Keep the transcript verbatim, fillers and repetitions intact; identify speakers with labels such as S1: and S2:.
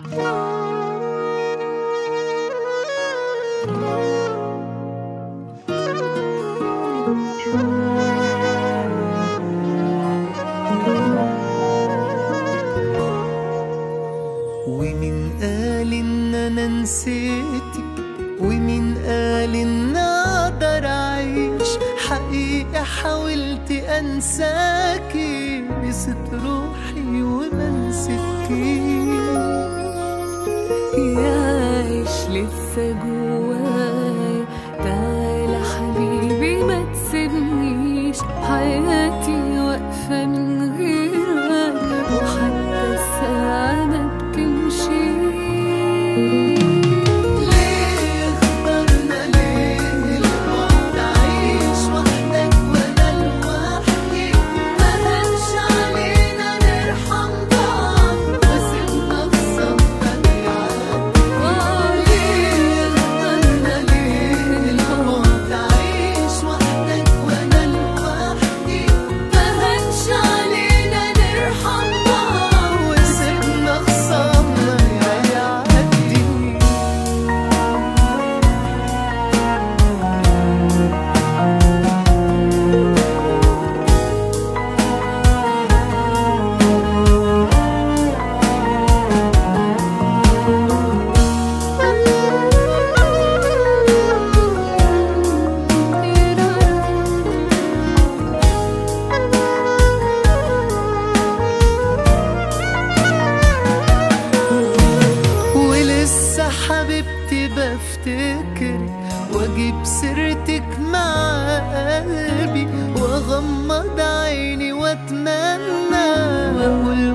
S1: ومين قال ان انا نسيتك، ومين قال ان اقدر اعيش؟ حقيقة حاولت انساكي، نسيت روحي وما نسيتكيش.
S2: يا عيش لسه جوايا، تعالى حبيبي ما تسيبنيش، حياتي واقفة من غيرك وحتى الساعة ما بتمشي.
S1: ليه اخترنا ليه البعد، عايش وحدك وانا لوحدي؟ ما هنش علينا نرحم بعض وسيبنا في صمتك يعدي. ليه اخترنا ليه البعد، عايش وحدك وانا لوحدي؟ ما هنش علينا نرحم بعض وسيبنا في صمتك يعدي. ولسه حبيبتي بفتكرك، واجيب سيرتك مع قلبي، واغمض عيني واتمنى واقول